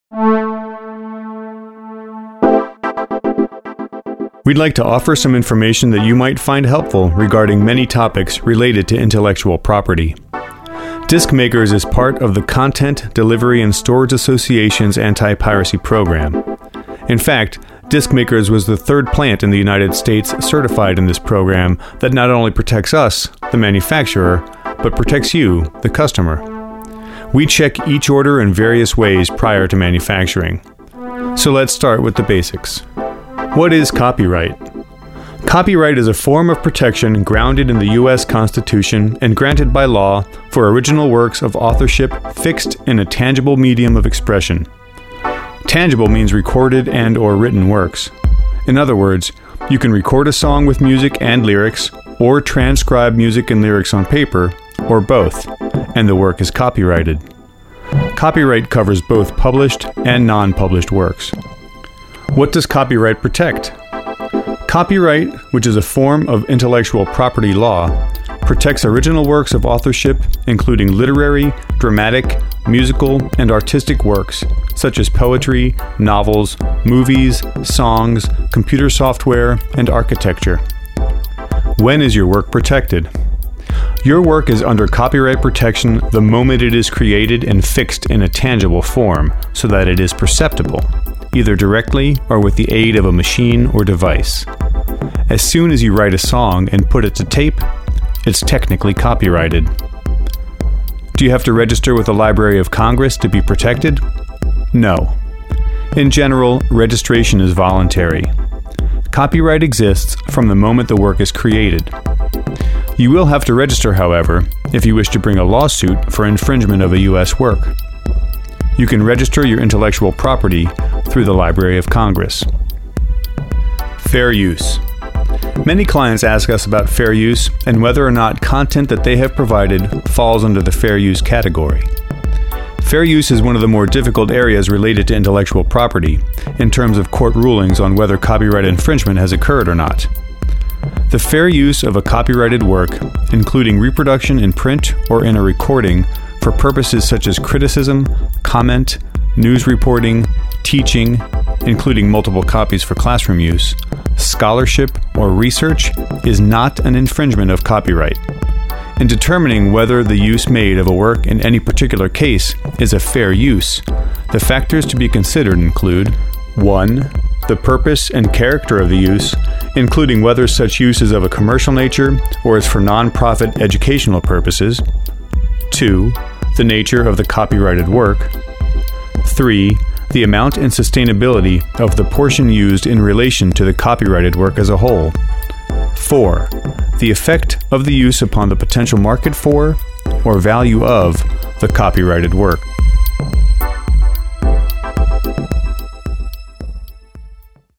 We'd like to offer some information that you might find helpful regarding many topics related to intellectual property. Disc Makers is part of the Content Delivery and Storage Association's anti-piracy program. In fact, Disc Makers was the third plant in the United States certified in this program that not only protects us, the manufacturer, but protects you, the customer. We check each order in various ways prior to manufacturing. So let's start with the basics. What is copyright? Copyright is a form of protection grounded in the U.S. Constitution and granted by law for original works of authorship fixed in a tangible medium of expression. Tangible means recorded and/or written works. In other words, you can record a song with music and lyrics, or transcribe music and lyrics on paper, or both, and the work is copyrighted. Copyright covers both published and non-published works. What does copyright protect? Copyright, which is a form of intellectual property law, protects original works of authorship, including literary, dramatic, musical, and artistic works, such as poetry, novels, movies, songs, computer software, and architecture. When is your work protected? Your work is under copyright protection the moment it is created and fixed in a tangible form, so that it is perceptible, either directly or with the aid of a machine or device. As soon as you write a song and put it to tape, it's technically copyrighted. Do you have to register with the Library of Congress to be protected? No. In general, registration is voluntary. Copyright exists from the moment the work is created. You will have to register, however, if you wish to bring a lawsuit for infringement of a U.S. work. You can register your intellectual property through the Library of Congress. Fair use. Many clients ask us about fair use and whether or not content that they have provided falls under the fair use category. Fair use is one of the more difficult areas related to intellectual property in terms of court rulings on whether copyright infringement has occurred or not. The fair use of a copyrighted work, including reproduction in print or in a recording, for purposes such as criticism, comment, news reporting, teaching, including multiple copies for classroom use, scholarship, or research, is not an infringement of copyright. In determining whether the use made of a work in any particular case is a fair use, the factors to be considered include 1. The purpose and character of the use, including whether such use is of a commercial nature or is for non-profit educational purposes. 2. The nature of the copyrighted work. 3. The amount and sustainability of the portion used in relation to the copyrighted work as a whole. 4. The effect of the use upon the potential market for or value of the copyrighted work.